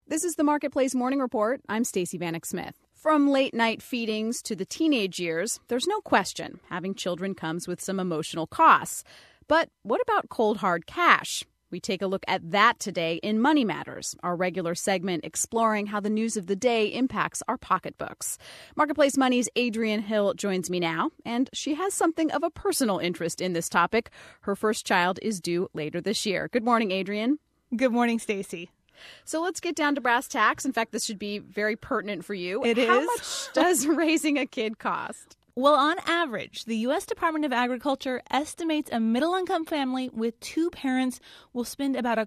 This is the Marketplace Morning Report. I'm Stacey Vanek Smith. From late-night feedings to the teenage years, there's no question having children comes with some emotional costs. But what about cold, hard cash? We take a look at that today in Money Matters, our regular segment exploring how the news of the day impacts our pocketbooks. Marketplace Money's Adrienne Hill joins me now, and she has something of a personal interest in this topic. Her first child is due later this year. Good morning, Adrienne. Good morning, Stacey. So let's get down to brass tacks. In fact, this should be very pertinent for you. It is. How much does raising a kid cost? Well, on average, the U.S. Department of Agriculture estimates a middle-income family with two parents will spend about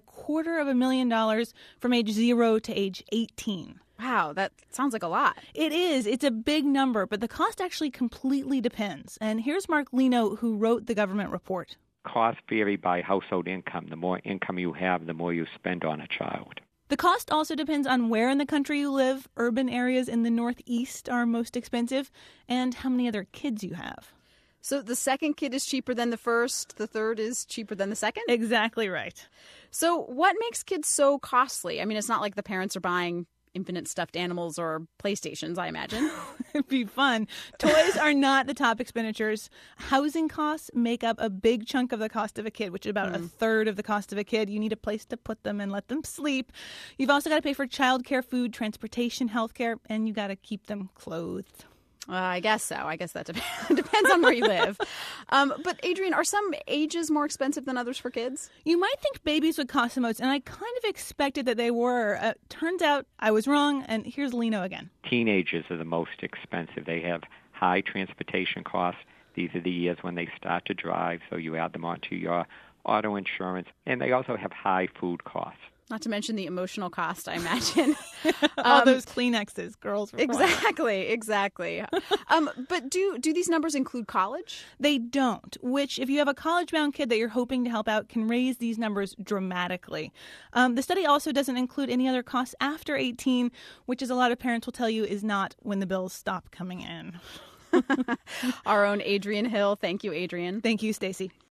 $250,000 from age 0 to age 18. Wow, that sounds like a lot. It is. It's a big number, but the cost actually completely depends. And here's Mark Lino, who wrote the government report. Costs vary by household income. The more income you have, the more you spend on a child. The cost also depends on where in the country you live. Urban areas in the Northeast are most expensive, and how many other kids you have. So the second kid is cheaper than the first, the third is cheaper than the second? Exactly right. So what makes kids so costly? I mean, it's not like the parents are buying infinite stuffed animals or PlayStations, I imagine. It'd be fun. Toys are not the top expenditures. Housing costs make up a big chunk of the cost of a kid, which is about a third of the cost of a kid. You need a place to put them and let them sleep. You've also got to pay for childcare, food, transportation, healthcare, and you got to keep them clothed. I guess so. I guess that depends on where you live. But Adrienne, are some ages more expensive than others for kids? You might think babies would cost the most, and I kind of expected that they were. Turns out I was wrong, and here's Lino again. Teenagers are the most expensive. They have high transportation costs. These are the years when they start to drive, so you add them onto your auto insurance. And they also have high food costs. Not to mention the emotional cost, I imagine. All those Kleenexes girls require. Exactly. But do these numbers include college? They don't, which if you have a college-bound kid that you're hoping to help out can raise these numbers dramatically. The study also doesn't include any other costs after 18, which is a lot of parents will tell you is not when the bills stop coming in. Our own Adrienne Hill. Thank you, Adrienne. Thank you, Stacey.